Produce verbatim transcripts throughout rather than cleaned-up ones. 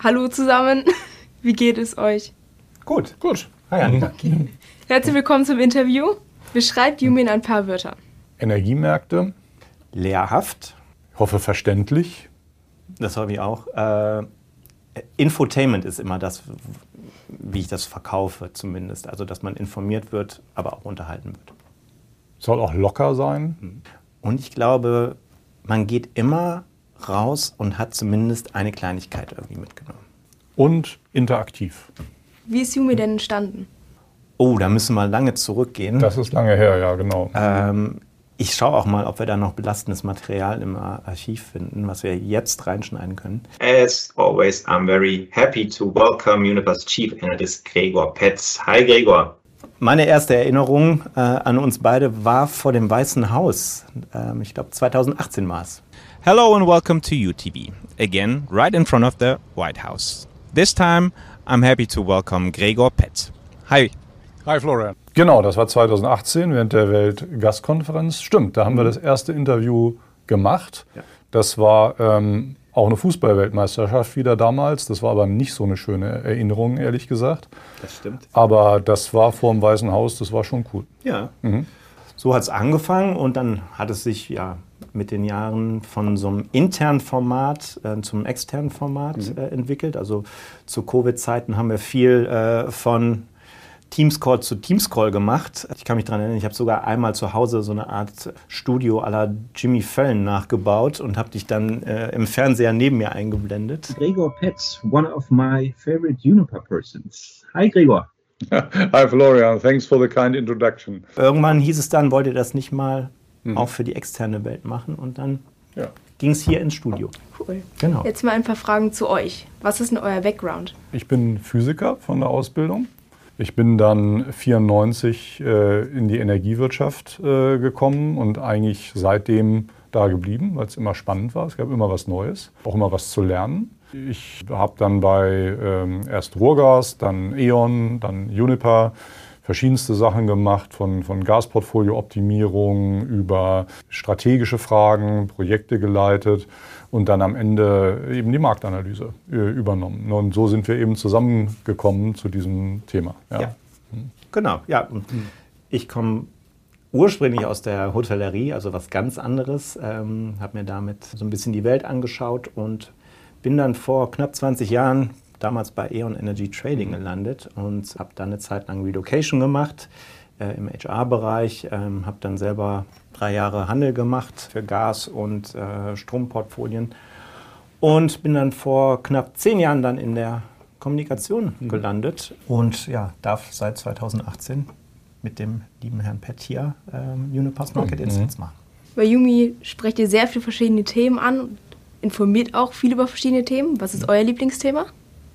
Hallo zusammen, wie geht es euch? Gut. Gut. Hi, Annika. Herzlich willkommen zum Interview. Beschreibt Yumi in ein paar Wörter. Energiemärkte. Lehrhaft. Ich hoffe verständlich. Das habe ich auch. Äh, Infotainment ist immer das, wie ich das verkaufe zumindest. Also, dass man informiert wird, aber auch unterhalten wird. Soll auch locker sein. Und ich glaube, man geht immer raus und hat zumindest eine Kleinigkeit irgendwie mitgenommen. Und interaktiv. Wie ist Yumi denn entstanden? Oh, da müssen wir lange zurückgehen. Das ist lange her, ja, genau. Ähm, ich schaue auch mal, ob wir da noch belastendes Material im Archiv finden, was wir jetzt reinschneiden können. As always, I'm very happy to welcome Uniper's Chief Analyst Gregor Petz. Hi Gregor. Meine erste Erinnerung äh, an uns beide war vor dem Weißen Haus. Ähm, ich glaube zweitausendachtzehn war es. Hello and welcome to U T B, again right in front of the White House. This time I'm happy to welcome Gregor Petz. Hi. Hi Florian. Genau, das war zweitausendachtzehn während der Weltgastkonferenz. Stimmt, da haben wir das erste Interview gemacht. Ja. Das war ähm, auch eine Fußball-Weltmeisterschaft wieder damals. Das war aber nicht so eine schöne Erinnerung, ehrlich gesagt. Das stimmt. Aber das war vor dem Weißen Haus, das war schon cool. Ja, Mhm. so hat es angefangen und dann hat es sich ja mit den Jahren von so einem internen Format äh, zum externen Format Mhm. äh, entwickelt. Also zu Covid-Zeiten haben wir viel äh, von Teamscall zu Teamscall gemacht. Ich kann mich daran erinnern, ich habe sogar einmal zu Hause so eine Art Studio à la Jimmy Fallon nachgebaut und habe dich dann äh, im Fernseher neben mir eingeblendet. Gregor Petz, one of my favorite Uniper persons. Hi Gregor. Hi Florian, thanks for the kind introduction. Irgendwann hieß es dann, wollt ihr das nicht mal Mhm. auch für die externe Welt machen? Und dann Ja. ging es hier ins Studio. Cool. Genau. Jetzt mal ein paar Fragen zu euch. Was ist denn euer Background? Ich bin Physiker von der Ausbildung. Ich bin dann vierundneunzig äh, in die Energiewirtschaft äh, gekommen und eigentlich seitdem da geblieben, weil es immer spannend war. Es gab immer was Neues, auch immer was zu lernen. Ich habe dann bei ähm, erst Ruhrgas, dann E.ON, dann Uniper verschiedenste Sachen gemacht, von, von Gasportfolio-Optimierung über strategische Fragen, Projekte geleitet und dann am Ende eben die Marktanalyse äh, übernommen. Und so sind wir eben zusammengekommen zu diesem Thema. Ja. Ja. Genau, ja. Und ich komme ursprünglich aus der Hotellerie, also was ganz anderes. Ähm, habe mir damit so ein bisschen die Welt angeschaut und bin dann vor knapp zwanzig Jahren damals bei E.ON Energy Trading gelandet und habe dann eine Zeit lang Relocation gemacht äh, im H R-Bereich. Ähm, habe dann selber drei Jahre Handel gemacht für Gas- und äh, Stromportfolien und bin dann vor knapp zehn Jahren dann in der Kommunikation mhm. gelandet und ja, darf seit zweitausendachtzehn mit dem lieben Herrn Pett hier ähm, Uniper's Market Mhm. Insights machen. Bei Yumi sprecht ihr sehr viele verschiedene Themen an, informiert auch viel über verschiedene Themen. Was ist euer Lieblingsthema?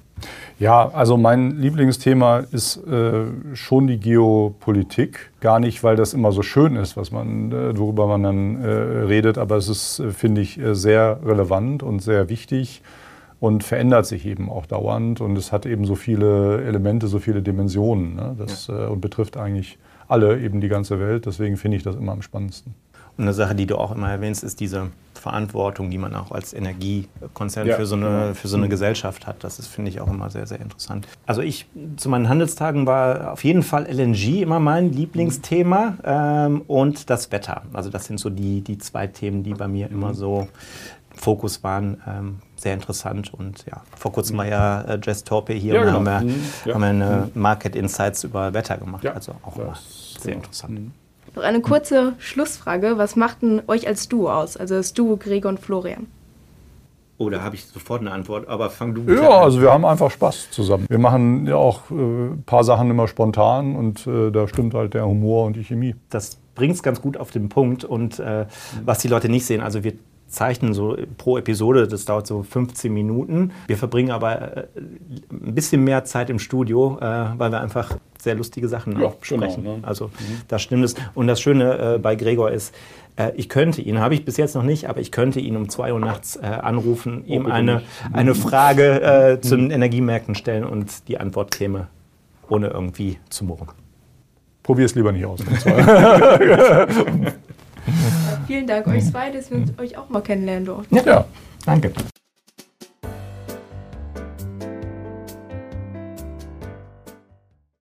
Ja, also mein Lieblingsthema ist äh, schon die Geopolitik. Gar nicht, weil das immer so schön ist, was man, äh, worüber man dann äh, redet, aber es ist, äh, finde ich, äh, sehr relevant und sehr wichtig und verändert sich eben auch dauernd. Und es hat eben so viele Elemente, so viele Dimensionen. Ne? Das Ja. äh, und betrifft eigentlich alle, eben die ganze Welt. Deswegen finde ich das immer am spannendsten. Und eine Sache, die du auch immer erwähnst, ist diese Verantwortung, die man auch als Energiekonzern Ja, für so eine, für so eine Gesellschaft hat. Das ist, finde ich, auch immer sehr, sehr interessant. Also ich, zu meinen Handelstagen war auf jeden Fall L N G immer mein Lieblingsthema ähm, und das Wetter. Also das sind so die, die zwei Themen, die bei mir immer so im Fokus waren. Ähm, sehr interessant und ja, vor kurzem war ja äh, Jess Torpe hier Ja, und genau. haben wir, Mhm. Ja. haben wir eine Market Insights über Wetter gemacht. Ja. Also auch Ja, immer das- sehr genau. interessant. Mhm. Noch eine kurze Schlussfrage. Was macht denn euch als Duo aus? Also das Duo Gregor und Florian. Oh, da habe ich sofort eine Antwort, aber fang du bitte Ja, an. also wir haben einfach Spaß zusammen. Wir machen ja auch äh, ein paar Sachen immer spontan und äh, da stimmt halt der Humor und die Chemie. Das bringt es ganz gut auf den Punkt. Und äh, was die Leute nicht sehen, also wir zeichnen so pro Episode, das dauert so fünfzehn Minuten. Wir verbringen aber äh, ein bisschen mehr Zeit im Studio, äh, weil wir einfach sehr lustige Sachen Ja, auch besprechen. genau, ne? Also da stimmt es. Und das Schöne äh, bei Gregor ist, äh, ich könnte ihn, habe ich bis jetzt noch nicht, aber ich könnte ihn um zwei Uhr nachts äh, anrufen, ihm bitte eine, nicht. eine Frage äh, zu den Energiemärkten stellen und die Antwort käme, ohne irgendwie zu murren. Probier es lieber nicht aus. Vielen Dank euch zwei, dass wir uns euch auch mal kennenlernen durften. Ja. Danke.